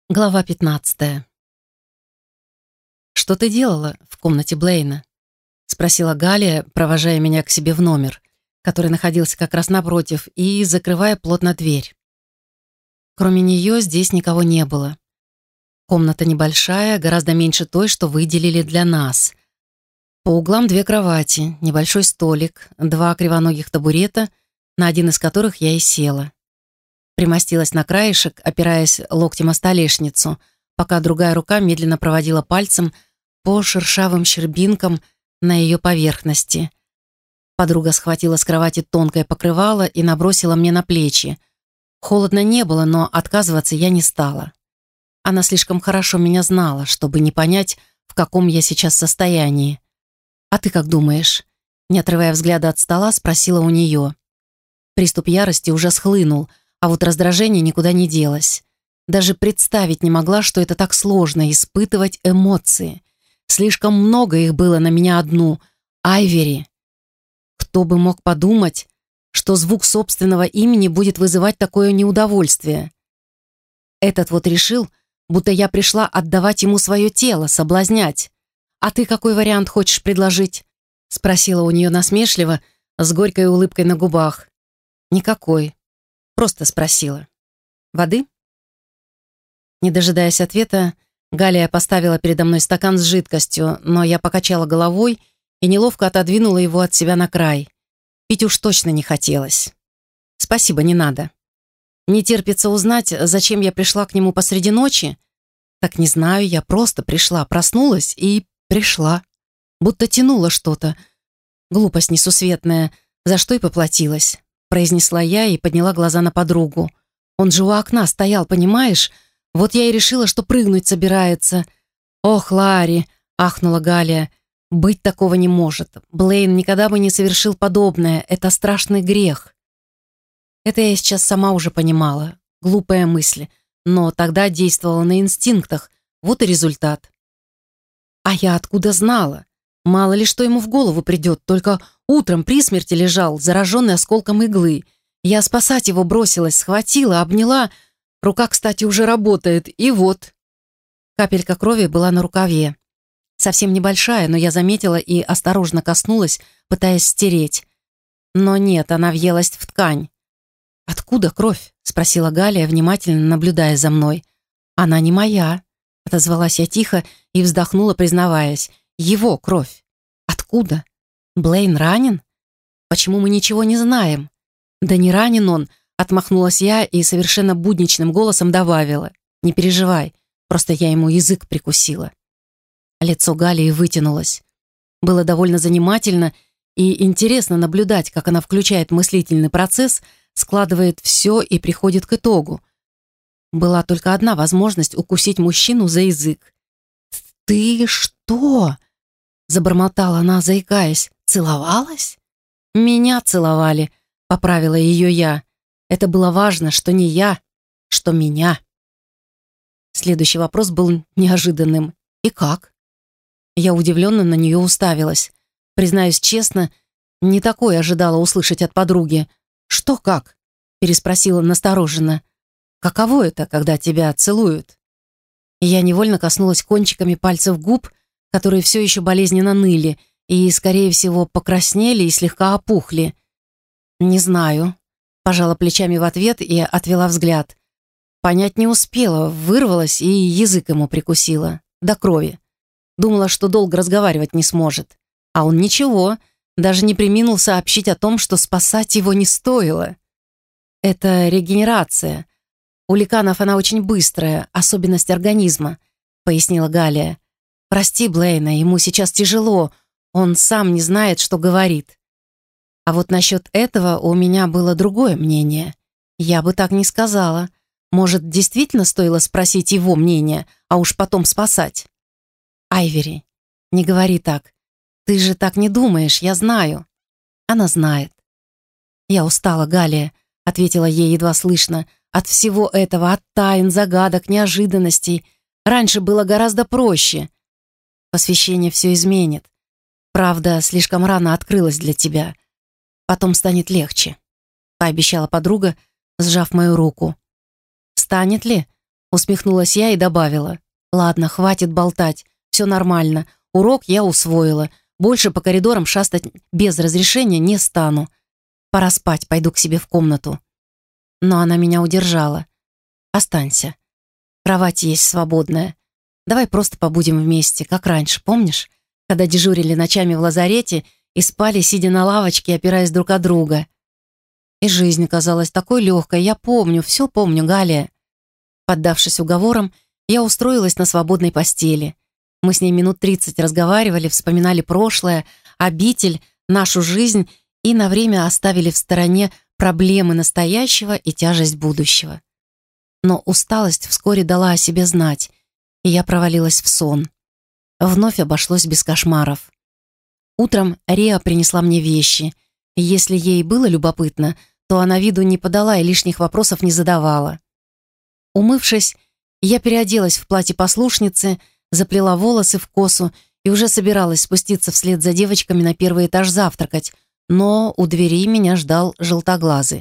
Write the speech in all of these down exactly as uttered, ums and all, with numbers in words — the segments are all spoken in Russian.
Глава пятнадцатая. «Что ты делала в комнате Блейна?» — спросила Галия, провожая меня к себе в номер, который находился как раз напротив, и закрывая плотно дверь. Кроме нее здесь никого не было. Комната небольшая, гораздо меньше той, что выделили для нас. По углам две кровати, небольшой столик, два кривоногих табурета, на один из которых я и села. Примостилась на краешек, опираясь локтем о столешницу, пока другая рука медленно проводила пальцем по шершавым щербинкам на ее поверхности. Подруга схватила с кровати тонкое покрывало и набросила мне на плечи. Холодно не было, но отказываться я не стала. Она слишком хорошо меня знала, чтобы не понять, в каком я сейчас состоянии. «А ты как думаешь?» Не отрывая взгляда от стола, спросила у нее. Приступ ярости уже схлынул, а вот раздражение никуда не делось. Даже представить не могла, что это так сложно — испытывать эмоции. Слишком много их было на меня одну. Айвери. Кто бы мог подумать, что звук собственного имени будет вызывать такое неудовольствие. Этот вот решил, будто я пришла отдавать ему свое тело, соблазнять. «А ты какой вариант хочешь предложить?» — спросила у нее насмешливо, с горькой улыбкой на губах. «Никакой. Просто спросила. Воды?» Не дожидаясь ответа, Галия поставила передо мной стакан с жидкостью, но я покачала головой и неловко отодвинула его от себя на край. Пить уж точно не хотелось. «Спасибо, не надо. Не терпится узнать, зачем я пришла к нему посреди ночи?» «Так не знаю, я просто пришла, проснулась и пришла. Будто тянула что-то. Глупость несусветная, за что и поплатилась», произнесла я и подняла глаза на подругу. «Он же у окна стоял, понимаешь? Вот я и решила, что прыгнуть собирается». «Ох, Ларри!» — ахнула Галия. «Быть такого не может. Блейн никогда бы не совершил подобное. Это страшный грех». Это я сейчас сама уже понимала. Глупая мысль. Но тогда действовала на инстинктах. Вот и результат. А я откуда знала? Мало ли что ему в голову придет. Только утром при смерти лежал, зараженный осколком иглы. Я спасать его бросилась, схватила, обняла. Рука, кстати, уже работает. И вот. Капелька крови была на рукаве. Совсем небольшая, но я заметила и осторожно коснулась, пытаясь стереть. Но нет, она въелась в ткань. «Откуда кровь?» — спросила Галия, внимательно наблюдая за мной. «Она не моя», — отозвалась я тихо и вздохнула, признаваясь. «Его кровь. Откуда? Блейн ранен? Почему мы ничего не знаем?» «Да не ранен он», — отмахнулась я и совершенно будничным голосом добавила. «Не переживай, просто я ему язык прикусила». Лицо Галии вытянулось. Было довольно занимательно и интересно наблюдать, как она включает мыслительный процесс, складывает все и приходит к итогу. Была только одна возможность укусить мужчину за язык. «Ты что?» — забормотала она, заикаясь. «Целовалась?» «Меня целовали», — поправила ее я. «Это было важно, что не я, что меня». Следующий вопрос был неожиданным. «И как?» Я удивленно на нее уставилась. Признаюсь честно, не такое ожидала услышать от подруги. «Что как?» — переспросила настороженно. «Каково это, когда тебя целуют?» Я невольно коснулась кончиками пальцев губ, которые все еще болезненно ныли и, скорее всего, покраснели и слегка опухли. «Не знаю», — пожала плечами в ответ и отвела взгляд. Понять не успела, вырвалась и язык ему прикусила. До крови. Думала, что долго разговаривать не сможет. А он ничего, даже не преминул сообщить о том, что спасать его не стоило. «Это регенерация. У ликанов она очень быстрая, особенность организма», — пояснила Галия. «Прости Блейна, ему сейчас тяжело, он сам не знает, что говорит». А вот насчет этого у меня было другое мнение. Я бы так не сказала. Может, действительно стоило спросить его мнение, а уж потом спасать? «Айвери, не говори так. Ты же так не думаешь, я знаю». Она знает. «Я устала, Галия», — ответила ей едва слышно. «От всего этого, от тайн, загадок, неожиданностей. Раньше было гораздо проще. Посвящение все изменит. Правда, слишком рано открылась для тебя. Потом станет легче», — пообещала подруга, сжав мою руку. «Станет ли?» — Усмехнулась я и добавила. Ладно, хватит болтать, все нормально. Урок я усвоила. Больше по коридорам шастать без разрешения не стану. Пора спать, пойду к себе в комнату. Но она меня удержала. Останься. Кровать есть свободная. Давай просто побудем вместе, как раньше, помнишь? Когда дежурили ночами в лазарете и спали, сидя на лавочке, опираясь друг от друга. И жизнь казалась такой легкой. Я помню, все помню, Галия. Поддавшись уговорам, я устроилась на свободной постели. Мы с ней минут тридцать разговаривали, вспоминали прошлое, обитель, нашу жизнь и на время оставили в стороне проблемы настоящего и тяжесть будущего. Но усталость вскоре дала о себе знать, и я провалилась в сон. Вновь обошлось без кошмаров. Утром Риа принесла мне вещи, и если ей было любопытно, то она виду не подала и лишних вопросов не задавала. Умывшись, я переоделась в платье послушницы, заплела волосы в косу и уже собиралась спуститься вслед за девочками на первый этаж завтракать, но у двери меня ждал желтоглазый.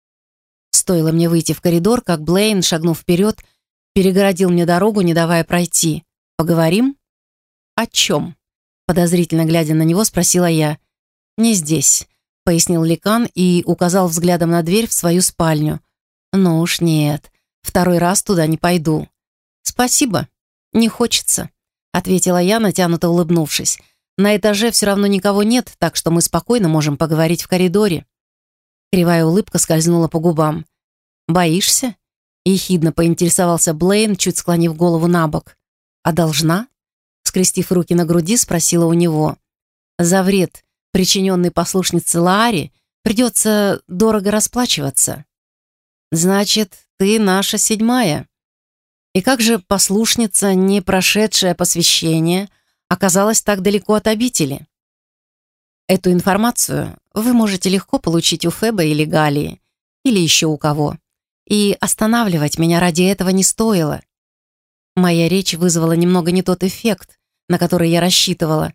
Стоило мне выйти в коридор, как Блейн, шагнув вперед, перегородил мне дорогу, не давая пройти. «Поговорим?» «О чем?» Подозрительно глядя на него, спросила я. «Не здесь», — пояснил Ликан и указал взглядом на дверь в свою спальню. «Ну уж нет, второй раз туда не пойду». «Спасибо, не хочется», — ответила я, натянуто улыбнувшись. «На этаже все равно никого нет, так что мы спокойно можем поговорить в коридоре». Кривая улыбка скользнула по губам. «Боишься?» — ехидно поинтересовался Блейн, чуть склонив голову на бок. «А должна?» — скрестив руки на груди, спросила у него. «За вред, причиненный послушнице Лаари, придется дорого расплачиваться». «Значит, ты наша седьмая. И как же послушница, не прошедшая посвящение, оказалась так далеко от обители?» «Эту информацию вы можете легко получить у Феба или Галии, или еще у кого. И останавливать меня ради этого не стоило». Моя речь вызвала немного не тот эффект, на который я рассчитывала.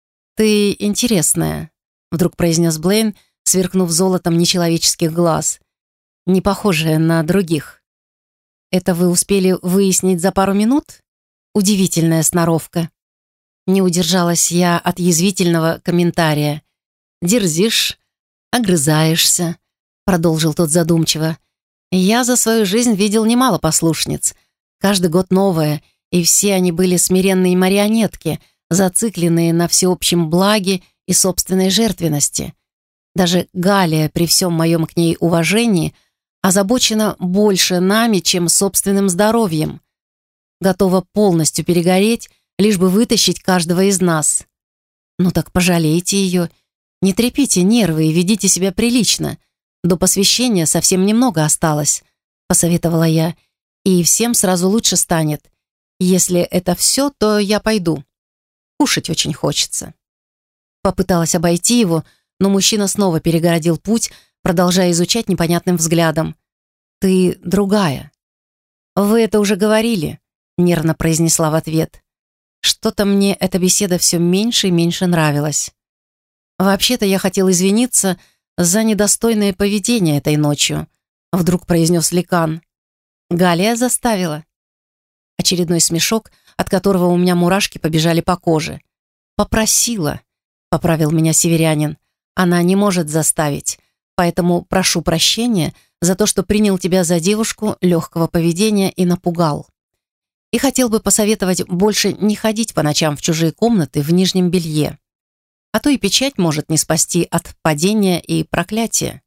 «Ты интересная», — вдруг произнес Блейн, сверкнув золотом нечеловеческих глаз, не похожая на других. «Это вы успели выяснить за пару минут? Удивительная сноровка». Не удержалась я от язвительного комментария. «Дерзишь, огрызаешься», — продолжил тот задумчиво. «Я за свою жизнь видел немало послушниц. Каждый год новое, и все они были смиренные марионетки, зацикленные на всеобщем благе и собственной жертвенности. Даже Галия, при всем моем к ней уважении, озабочена больше нами, чем собственным здоровьем. Готова полностью перегореть, лишь бы вытащить каждого из нас. Ну так пожалейте ее, не трепите нервы и ведите себя прилично. До посвящения совсем немного осталось», — посоветовала я, «и всем сразу лучше станет. Если это все, то я пойду. Кушать очень хочется». Попыталась обойти его, но мужчина снова перегородил путь, продолжая изучать непонятным взглядом. «Ты другая». «Вы это уже говорили», — нервно произнесла в ответ. Что-то мне эта беседа все меньше и меньше нравилась. «Вообще-то я хотел извиниться за недостойное поведение этой ночью», — вдруг произнес Ликан. «Галия заставила». Очередной смешок, от которого у меня мурашки побежали по коже. «Попросила», — поправил меня северянин. «Она не может заставить, поэтому прошу прощения за то, что принял тебя за девушку легкого поведения и напугал. И хотел бы посоветовать больше не ходить по ночам в чужие комнаты в нижнем белье. А то и печать может не спасти от падения и проклятия».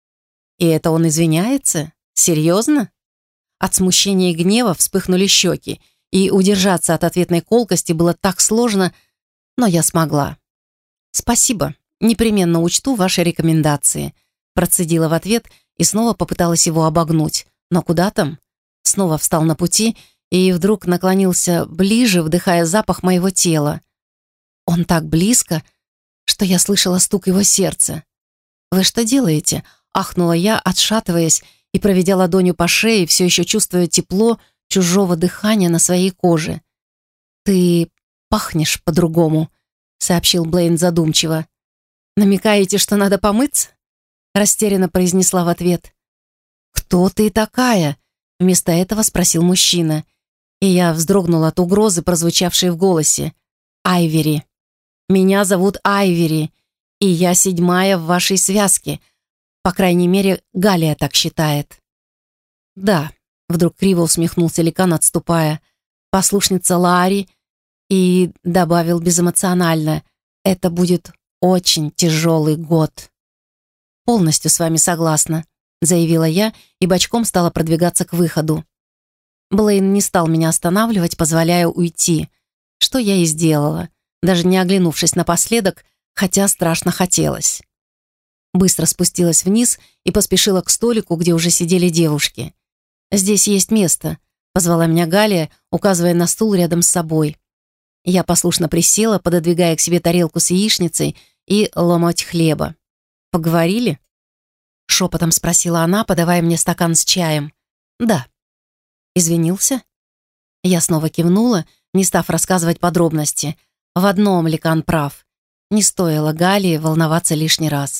«И это он извиняется? Серьезно?» От смущения и гнева вспыхнули щеки, и удержаться от ответной колкости было так сложно, но я смогла. «Спасибо, непременно учту ваши рекомендации», процедила в ответ и снова попыталась его обогнуть. Но куда там? Снова встал на пути и вдруг наклонился ближе, вдыхая запах моего тела. Он так близко, что я слышала стук его сердца. «Вы что делаете?» — ахнула я, отшатываясь и проведя ладонью по шее, все еще чувствуя тепло чужого дыхания на своей коже. «Ты пахнешь по-другому», — сообщил Блейн задумчиво. «Намекаете, что надо помыться?» — растерянно произнесла в ответ. «Кто ты такая?» Вместо этого спросил мужчина, и я вздрогнула от угрозы, прозвучавшей в голосе. «Айвери. Меня зовут Айвери, и я седьмая в вашей связке. По крайней мере, Галия так считает». «Да», — вдруг криво усмехнулся Ликан, отступая, «послушница Лаари», и добавил безэмоционально, «это будет очень тяжелый год». «Полностью с вами согласна», — заявила я и бочком стала продвигаться к выходу. Блейн не стал меня останавливать, позволяя уйти, что я и сделала, даже не оглянувшись напоследок, хотя страшно хотелось. Быстро спустилась вниз и поспешила к столику, где уже сидели девушки. «Здесь есть место», — позвала меня Галия, указывая на стул рядом с собой. Я послушно присела, пододвигая к себе тарелку с яичницей и ломоть хлеба. «Поговорили?» — шепотом спросила она, подавая мне стакан с чаем. «Да». «Извинился?» Я снова кивнула, не став рассказывать подробности. В одном Ликан прав. Не стоило Галии волноваться лишний раз.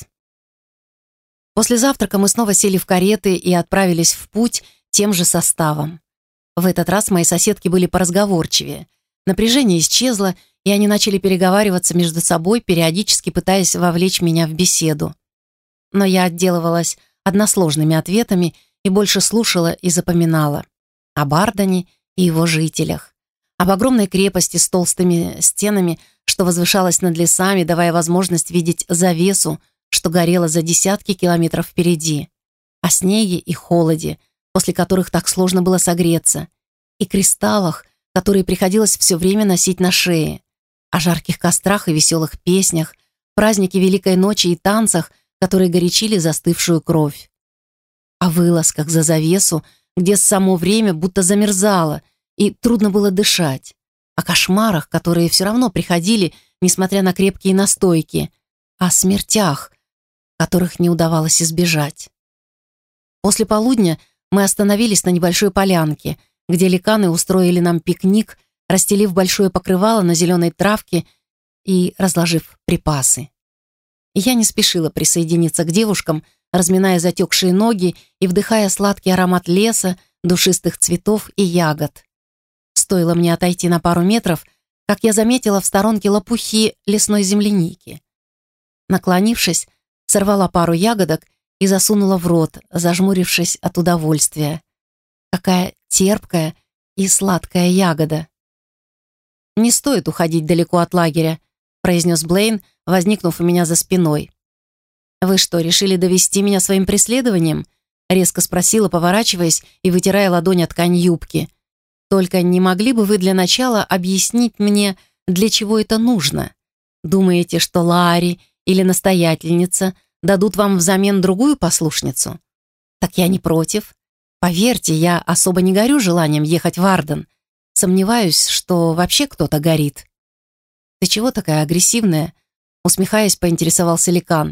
После завтрака мы снова сели в кареты и отправились в путь тем же составом. В этот раз мои соседки были поразговорчивее. Напряжение исчезло, и они начали переговариваться между собой, периодически пытаясь вовлечь меня в беседу. Но я отделывалась односложными ответами и больше слушала и запоминала. О Бардоне и его жителях. Об огромной крепости с толстыми стенами, что возвышалась над лесами, давая возможность видеть завесу, что горела за десятки километров впереди. О снеге и холоде, после которых так сложно было согреться. И кристаллах, которые приходилось все время носить на шее. О жарких кострах и веселых песнях, празднике Великой Ночи и танцах, которые горячили застывшую кровь. О вылазках за завесу, где само время будто замерзало, и трудно было дышать. О кошмарах, которые все равно приходили, несмотря на крепкие настойки. О смертях, которых не удавалось избежать. После полудня мы остановились на небольшой полянке, где ликаны устроили нам пикник, расстелив большое покрывало на зеленой травке и разложив припасы. Я не спешила присоединиться к девушкам, разминая затекшие ноги и вдыхая сладкий аромат леса, душистых цветов и ягод. Стоило мне отойти на пару метров, как я заметила в сторонке лопухи лесной земляники. Наклонившись, сорвала пару ягодок и засунула в рот, зажмурившись от удовольствия. Какая терпкая и сладкая ягода. «Не стоит уходить далеко от лагеря», — произнес Блейн, возникнув у меня за спиной. «Вы что, решили довести меня своим преследованием?» — резко спросила, поворачиваясь и вытирая ладонь от ткань юбки. «Только не могли бы вы для начала объяснить мне, для чего это нужно? Думаете, что Лаари или настоятельница дадут вам взамен другую послушницу? Так я не против. Поверьте, я особо не горю желанием ехать в Арден. Сомневаюсь, что вообще кто-то горит». «Ты чего такая агрессивная?» Усмехаясь, поинтересовался Ликан.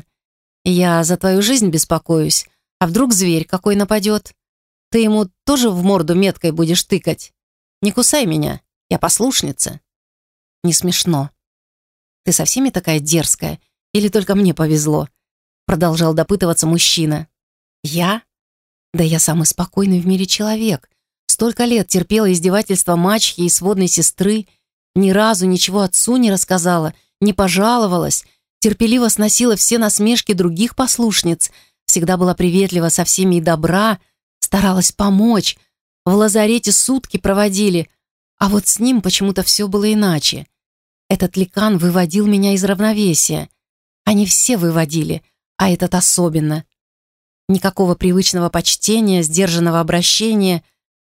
«Я за твою жизнь беспокоюсь. А вдруг зверь какой нападет? Ты ему тоже в морду меткой будешь тыкать? Не кусай меня, я послушница». «Не смешно». «Ты со всеми такая дерзкая? Или только мне повезло?» Продолжал допытываться мужчина. «Я? Да я самый спокойный в мире человек. Столько лет терпела издевательства мачехи и сводной сестры, ни разу ничего отцу не рассказала, не пожаловалась, терпеливо сносила все насмешки других послушниц, всегда была приветлива со всеми и добра, старалась помочь. В лазарете сутки проводили, а вот с ним почему-то все было иначе. Этот ликан выводил меня из равновесия. Они все выводили, а этот особенно. Никакого привычного почтения, сдержанного обращения.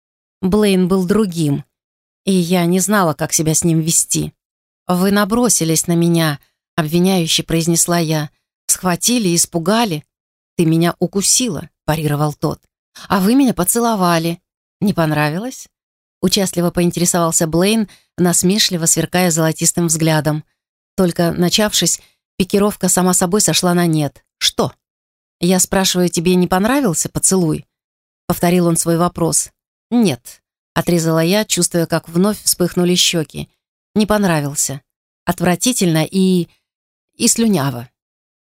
Блейн был другим, и я не знала, как себя с ним вести. «Вы набросились на меня», — обвиняюще произнесла я. «Схватили и испугали. Ты меня укусила», — парировал тот. «А вы меня поцеловали. Не понравилось?» Участливо поинтересовался Блейн, насмешливо сверкая золотистым взглядом. Только, начавшись, пикировка сама собой сошла на нет. «Что? Я спрашиваю, тебе не понравился поцелуй?» Повторил он свой вопрос. «Нет», — отрезала я, чувствуя, как вновь вспыхнули щеки. «Не понравился. Отвратительно и... и слюняво».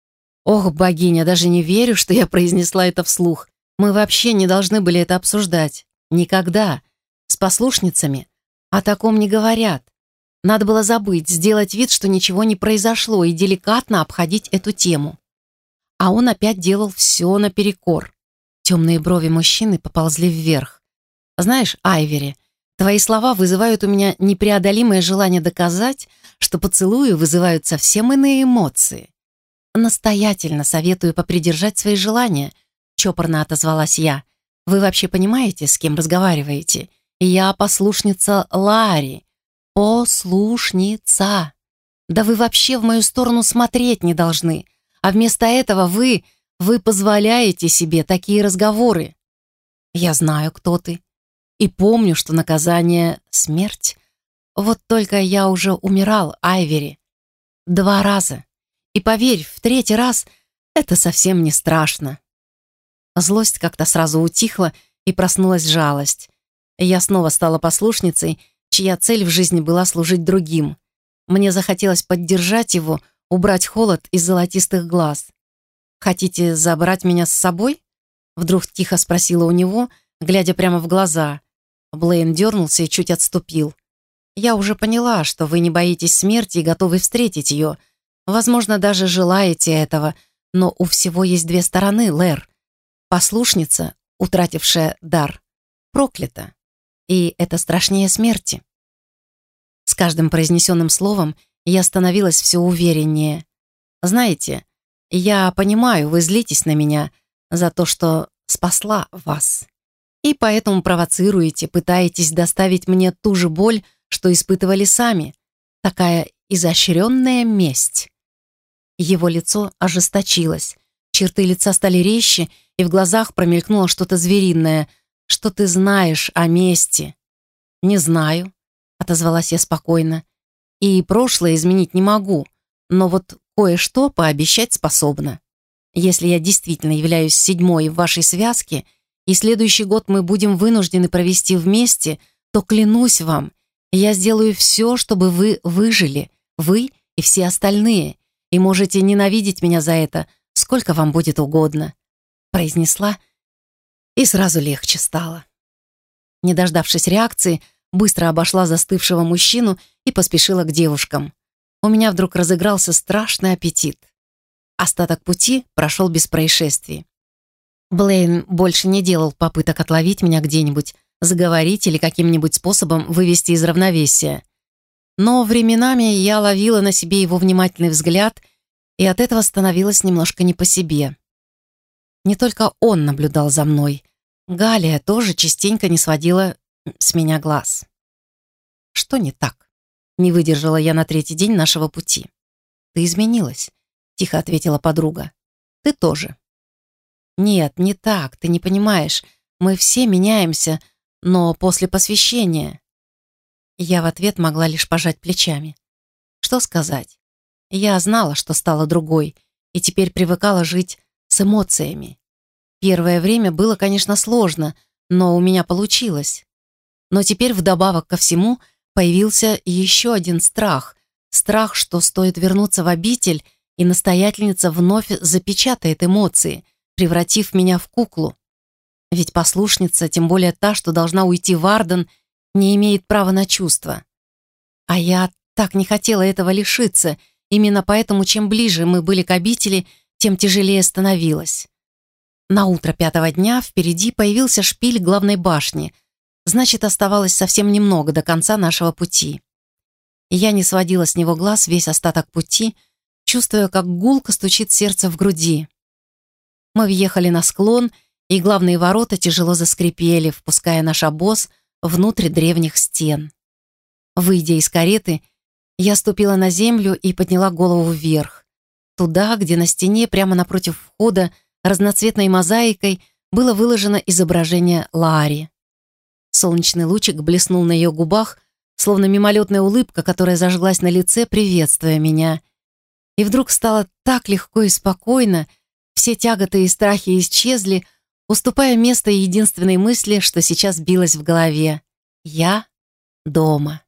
Ох, богиня, даже не верю, что я произнесла это вслух. Мы вообще не должны были это обсуждать. Никогда. С послушницами о таком не говорят. Надо было забыть, сделать вид, что ничего не произошло, и деликатно обходить эту тему. А он опять делал все наперекор. Темные брови мужчины поползли вверх. Знаешь, Айвери, твои слова вызывают у меня непреодолимое желание доказать, что поцелуи вызывают совсем иные эмоции. Настоятельно советую попридержать свои желания, чопорно отозвалась я. Вы вообще понимаете, с кем разговариваете? Я послушница Лаари. Послушница. Да вы вообще в мою сторону смотреть не должны. А вместо этого вы, вы позволяете себе такие разговоры. Я знаю, кто ты. И помню, что наказание — смерть. Вот только я уже умирал, Айвери. Два раза. И поверь, в третий раз это совсем не страшно. Злость как-то сразу утихла, и проснулась жалость. Я снова стала послушницей, чья цель в жизни была служить другим. Мне захотелось поддержать его, убрать холод из золотистых глаз. «Хотите забрать меня с собой?» Вдруг тихо спросила у него, глядя прямо в глаза. Блейн дернулся и чуть отступил. «Я уже поняла, что вы не боитесь смерти и готовы встретить ее. Возможно, даже желаете этого, но у всего есть две стороны, Лэр. Послушница, утратившая дар, проклята. И это страшнее смерти». С каждым произнесенным словом я становилась все увереннее. «Знаете, я понимаю, вы злитесь на меня за то, что спасла вас. И поэтому провоцируете, пытаетесь доставить мне ту же боль, что испытывали сами. Такая изощренная месть». Его лицо ожесточилось, черты лица стали резче, и в глазах промелькнуло что-то звериное. «Что ты знаешь о мести?» «Не знаю», — отозвалась я спокойно. «И прошлое изменить не могу, но вот кое-что пообещать способна. Если я действительно являюсь седьмой в вашей связке, и следующий год мы будем вынуждены провести вместе, то, клянусь вам, я сделаю все, чтобы вы выжили, вы и все остальные, и можете ненавидеть меня за это, сколько вам будет угодно», — произнесла, и сразу легче стало. Не дождавшись реакции, быстро обошла застывшего мужчину и поспешила к девушкам. У меня вдруг разыгрался страшный аппетит. Остаток пути прошел без происшествий. Блейн больше не делал попыток отловить меня где-нибудь, заговорить или каким-нибудь способом вывести из равновесия. Но временами я ловила на себе его внимательный взгляд, и от этого становилось немножко не по себе. Не только он наблюдал за мной. Галия тоже частенько не сводила с меня глаз. «Что не так?» — не выдержала я на третий день нашего пути. «Ты изменилась», — тихо ответила подруга. «Ты тоже». «Нет, не так, ты не понимаешь. Мы все меняемся, но после посвящения». Я в ответ могла лишь пожать плечами. Что сказать? Я знала, что стала другой, и теперь привыкала жить с эмоциями. Первое время было, конечно, сложно, но у меня получилось. Но теперь вдобавок ко всему появился еще один страх. Страх, что стоит вернуться в обитель, и настоятельница вновь запечатает эмоции, превратив меня в куклу. Ведь послушница, тем более та, что должна уйти в Арден, не имеет права на чувства. А я так не хотела этого лишиться, именно поэтому чем ближе мы были к обители, тем тяжелее становилось. На утро пятого дня впереди появился шпиль главной башни, значит, оставалось совсем немного до конца нашего пути. И я не сводила с него глаз весь остаток пути, чувствуя, как гулко стучит сердце в груди. Мы въехали на склон, и главные ворота тяжело заскрипели, впуская наш обоз внутрь древних стен. Выйдя из кареты, я ступила на землю и подняла голову вверх, туда, где на стене прямо напротив входа разноцветной мозаикой было выложено изображение Лаари. Солнечный лучик блеснул на ее губах, словно мимолетная улыбка, которая зажглась на лице, приветствуя меня. И вдруг стало так легко и спокойно, все тяготы и страхи исчезли, уступая место единственной мысли, что сейчас билась в голове. Я дома.